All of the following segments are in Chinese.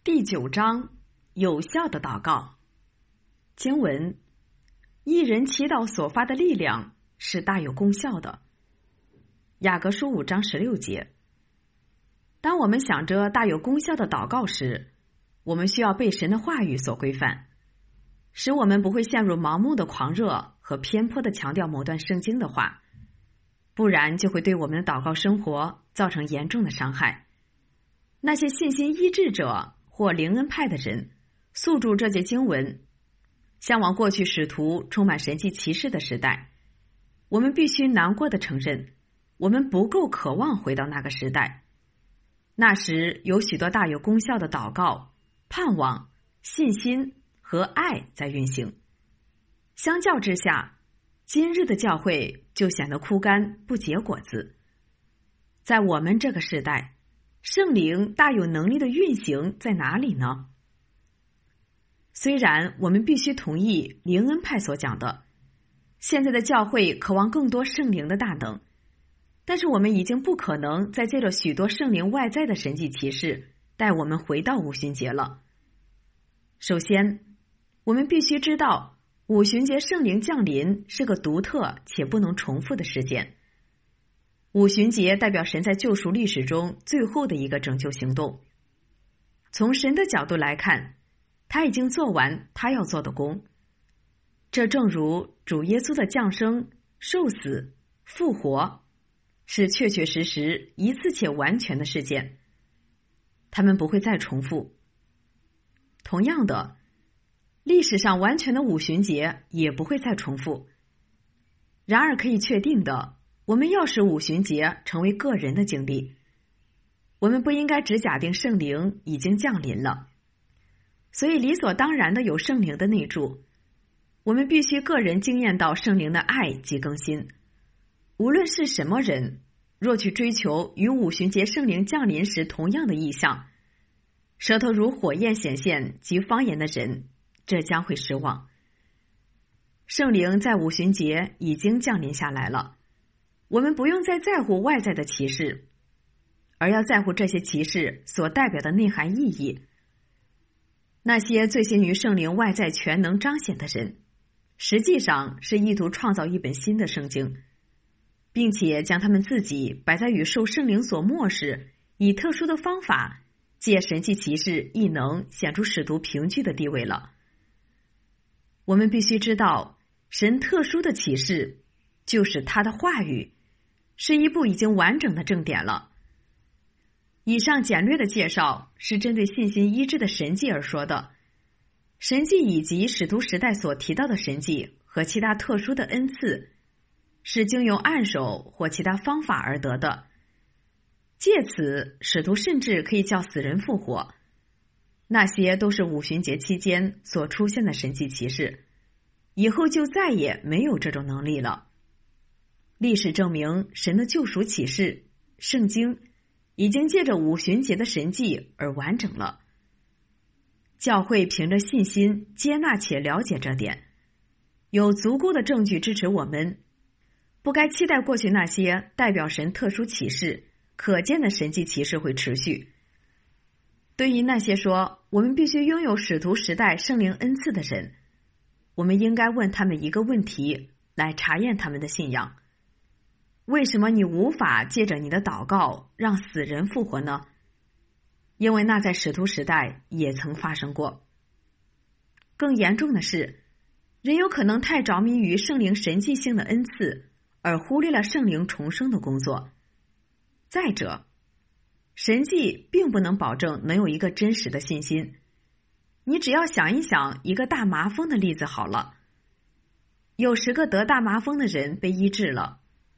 第9章，有效的祷告。经文：一人祈祷所发的力量是大有功效的。雅各书5章16节。当我们想着大有功效的祷告时，我们需要被神的话语所规范，使我们不会陷入盲目的狂热和偏颇的强调某段圣经的话，不然就会对我们的祷告生活造成严重的伤害。那些信心医治者或灵恩派的人诉诸这节经文，向往过去使徒充满神迹奇事的时代。我们必须难过地承认，我们不够渴望回到那个时代。那时有许多大有功效的祷告、盼望、信心和爱在运行。相较之下，今日的教会就显得枯干不结果子。在我们这个时代，圣灵大有能力的运行在哪里呢？虽然我们必须同意灵恩派所讲的，现在的教会渴望更多圣灵的大能，但是我们已经不可能再借着许多圣灵外在的神迹奇事带我们回到五旬节了。首先，我们必须知道五旬节圣灵降临是个独特且不能重复的事件。五旬节代表神在救赎历史中最后的一个拯救行动。从神的角度来看，他已经做完他要做的工。这正如主耶稣的降生、受死、复活，是确确实实一次且完全的事件，他们不会再重复。同样的，历史上完全的五旬节也不会再重复。然而可以确定的，我们要使五旬节成为个人的经历。我们不应该只假定圣灵已经降临了，所以理所当然的有圣灵的内住。我们必须个人经验到圣灵的爱及更新。无论是什么人，若去追求与五旬节圣灵降临时同样的意象，舌头如火焰显现及方言的人，这将会失望。圣灵在五旬节已经降临下来了，我们不用再在乎外在的启示，而要在乎这些启示所代表的内涵意义。那些醉心于圣灵外在全能彰显的人，实际上是意图创造一本新的圣经，并且将他们自己摆在与受圣灵所漠视，以特殊的方法借神迹奇事亦能显出使徒凭据的地位了。我们必须知道，神特殊的启示就是他的话语，是一部已经完整的正典了。以上简略的介绍是针对信心医治的神迹而说的。神迹以及使徒时代所提到的神迹和其他特殊的恩赐，是经由按手或其他方法而得的。借此，使徒甚至可以叫死人复活。那些都是五旬节期间所出现的神迹奇事，以后就再也没有这种能力了。历史证明，神的救赎启示，圣经已经借着五旬节的神迹而完整了。教会凭着信心接纳且了解这点，有足够的证据支持我们不该期待过去那些代表神特殊启示可见的神迹奇事会持续。对于那些说我们必须拥有使徒时代圣灵恩赐的人，我们应该问他们一个问题来查验他们的信仰：为什么你无法借着你的祷告让死人复活呢？因为那在使徒时代也曾发生过。更严重的是，人有可能太着迷于圣灵神迹性的恩赐，而忽略了圣灵重生的工作。再者，神迹并不能保证能有一个真实的信心。你只要想一想一个大麻风的例子好了。有10个得大麻风的人被医治了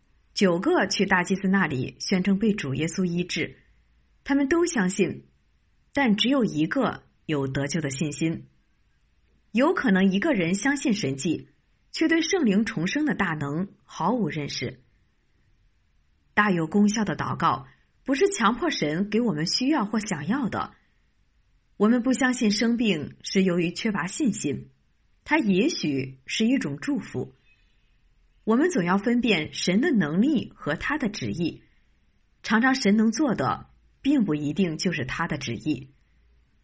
，9个去大祭司那里宣称被主耶稣医治，他们都相信，但只有1个有得救的信心。有可能一个人相信神迹，却对圣灵重生的大能毫无认识。大有功效的祷告不是强迫神给我们需要或想要的。我们不相信生病是由于缺乏信心，它也许是一种祝福。我们总要分辨神的能力和他的旨意，常常神能做的并不一定就是他的旨意。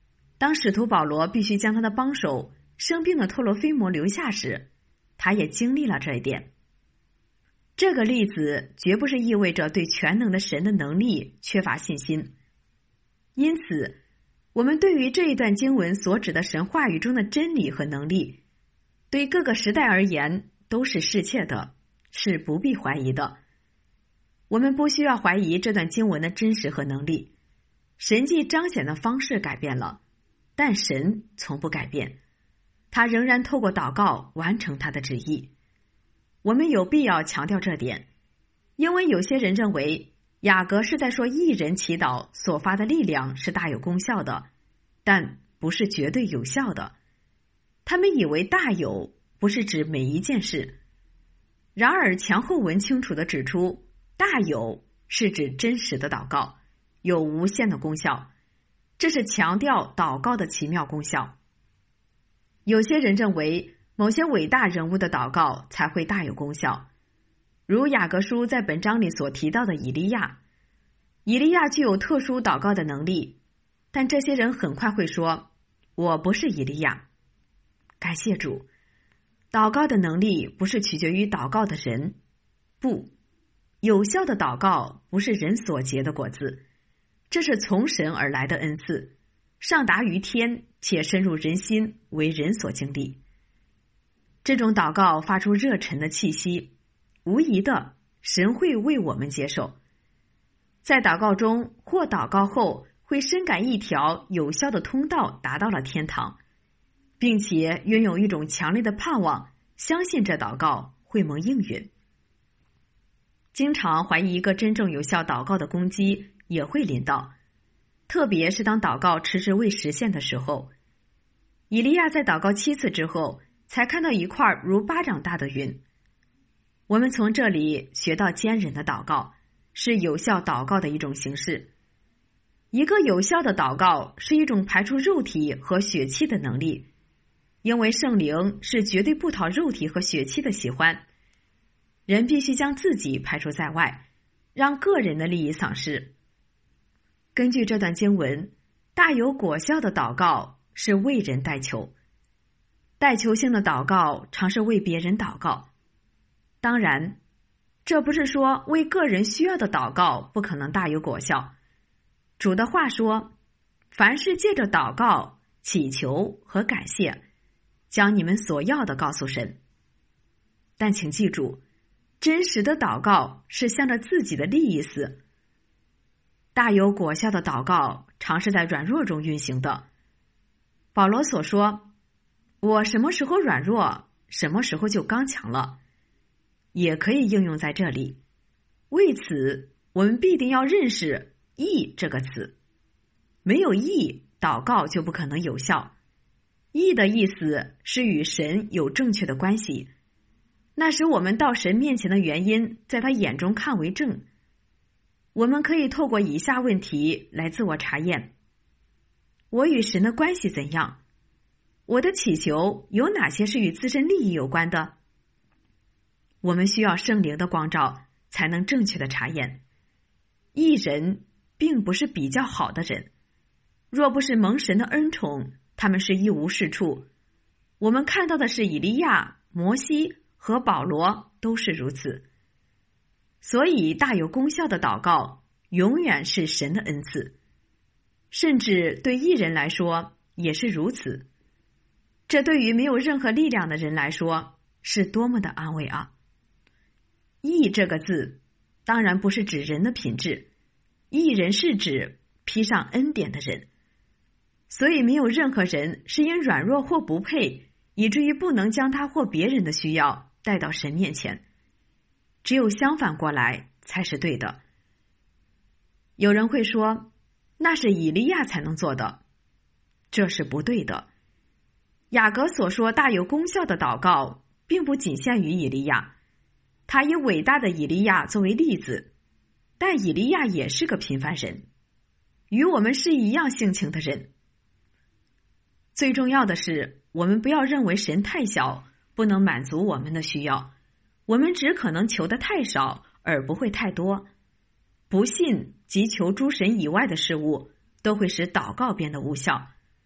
当使徒保罗必须将他的帮手生病的托罗菲摩留下时，他也经历了这一点。这个例子绝不是意味着对全能的神的能力缺乏信心。因此，我们对于这一段经文所指的神话语中的真理和能力，对各个时代而言都是适切的，是不必怀疑的。我们不需要怀疑这段经文的真实和能力。神迹彰显的方式改变了，但神从不改变，他仍然透过祷告完成他的旨意。我们有必要强调这点，因为有些人认为雅各是在说义人祈祷所发的力量是大有功效的，但不是绝对有效的。他们以为大有不是指每一件事，然而前后文清楚地指出，大有是指真实的祷告，有无限的功效，这是强调祷告的奇妙功效。有些人认为某些伟大人物的祷告才会大有功效，如雅各书在本章里所提到的以利亚。以利亚具有特殊祷告的能力，但这些人很快会说，我不是以利亚。感谢主，祷告的能力不是取决于祷告的人，不，有效的祷告不是人所结的果子，这是从神而来的恩赐，上达于天，且深入人心，为人所经历。这种祷告发出热忱的气息，无疑的，神会为我们接受。在祷告中或祷告后，会深感一条有效的通道达到了天堂，并且拥有一种强烈的盼望，相信这祷告会蒙应允。经常怀疑一个真正有效祷告的攻击也会临到，特别是当祷告迟迟未实现的时候。以利亚在祷告7次之后，才看到一块如巴掌大的云。我们从这里学到坚忍的祷告是有效祷告的一种形式。一个有效的祷告是一种排出肉体和血气的能力，因为圣灵是绝对不讨肉体和血气的喜欢。人必须将自己排除在外，让个人的利益丧失。根据这段经文，大有果效的祷告是为人代求。代求性的祷告常是为别人祷告。当然，这不是说为个人需要的祷告不可能大有果效。主的话说，凡是借着祷告、祈求和感谢，将你们所要的告诉神。但请记住，真实的祷告是向着自己的利益死。大有果效的祷告常是在软弱中运行的。保罗所说，我什么时候软弱，什么时候就刚强了，也可以应用在这里。为此，我们必定要认识义这个词。没有义，祷告就不可能有效。义的意思是与神有正确的关系，那使我们到神面前的原因，在他眼中看为正。我们可以透过以下问题来自我查验：我与神的关系怎样？我的祈求有哪些是与自身利益有关的？我们需要圣灵的光照，才能正确的查验。义人并不是比较好的人，若不是蒙神的恩宠，他们是一无是处。我们看到的是以利亚、摩西和保罗都是如此。所以大有功效的祷告永远是神的恩赐，甚至对义人来说也是如此。这对于没有任何力量的人来说是多么的安慰啊！义这个字当然不是指人的品质，义人是指披上恩典的人。所以没有任何人是因软弱或不配，以至于不能将他或别人的需要带到神面前。只有相反过来才是对的。有人会说，那是以利亚才能做的，这是不对的。雅各所说大有功效的祷告，并不仅限于以利亚，他以伟大的以利亚作为例子，但以利亚也是个平凡人，与我们是一样性情的人。最重要的是，我们不要认为神太小，不能满足我们的需要。我们只可能求得太少，而不会太多。不信及求诸神以外的事物，都会使祷告变得无效。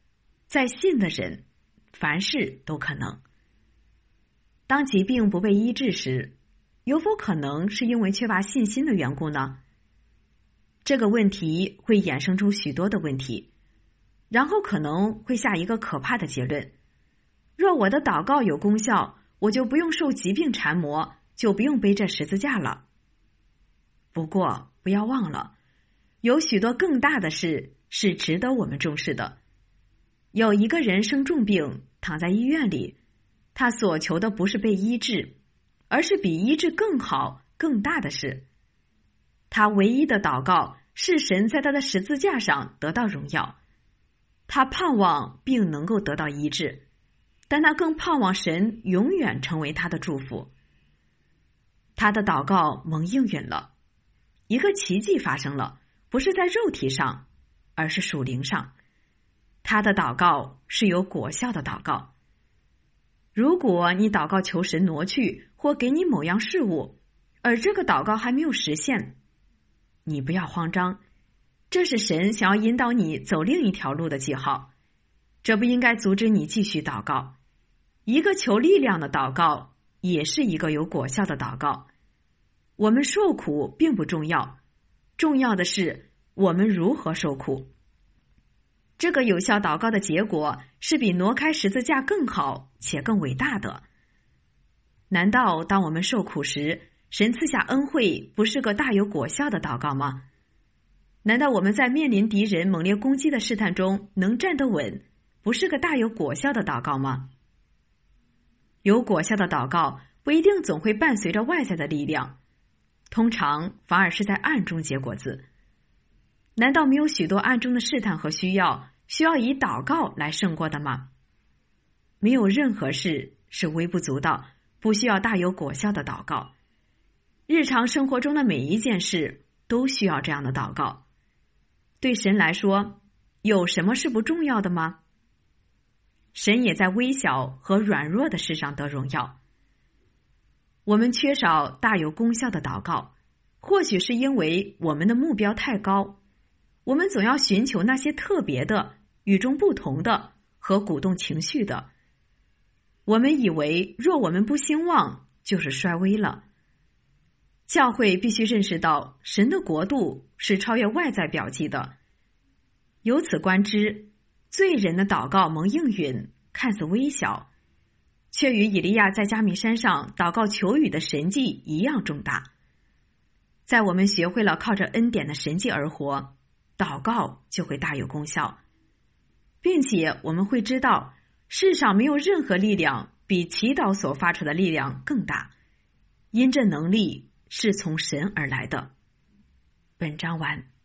在信的人，凡事都可能。当疾病不被医治时，有否可能是因为缺乏信心的缘故呢？这个问题会衍生出许多的问题，然后可能会下一个可怕的结论：若我的祷告有功效，我就不用受疾病缠磨，就不用背这十字架了。不过不要忘了，有许多更大的事是值得我们重视的。有一个人生重病，躺在医院里，他所求的不是被医治，而是比医治更好更大的事。他唯一的祷告是神在他的十字架上得到荣耀。他盼望病能够得到医治，但他更盼望神永远成为他的祝福。他的祷告蒙应允了，一个奇迹发生了，不是在肉体上，而是属灵上。他的祷告是有果效的祷告。如果你祷告求神挪去或给你某样事物，而这个祷告还没有实现，你不要慌张，这是神想要引导你走另一条路的记号，这不应该阻止你继续祷告。一个求力量的祷告也是一个有果效的祷告。我们受苦并不重要，重要的是我们如何受苦。这个有效祷告的结果是比挪开十字架更好且更伟大的。难道当我们受苦时，神赐下恩惠不是个大有果效的祷告吗？难道我们在面临敌人猛烈攻击的试探中能站得稳，不是个大有果效的祷告吗？有果效的祷告不一定总会伴随着外在的力量，通常反而是在暗中结果子。难道没有许多暗中的试探和需要以祷告来胜过的吗？没有任何事是微不足道，不需要大有果效的祷告。日常生活中的每一件事都需要这样的祷告。对神来说，有什么是不重要的吗？神也在微小和软弱的事上得荣耀。我们缺少大有功效的祷告，或许是因为我们的目标太高，我们总要寻求那些特别的、与众不同的和鼓动情绪的。我们以为若我们不兴旺，就是衰微了。教会必须认识到，神的国度是超越外在表记的。由此观之，罪人的祷告蒙应允，看似微小，却与以利亚在迦密山上祷告求雨的神迹一样重大。在我们学会了靠着恩典的神迹而活，祷告就会大有功效，并且我们会知道，世上没有任何力量比祈祷所发出的力量更大，因这能力是从神而来的。本章完。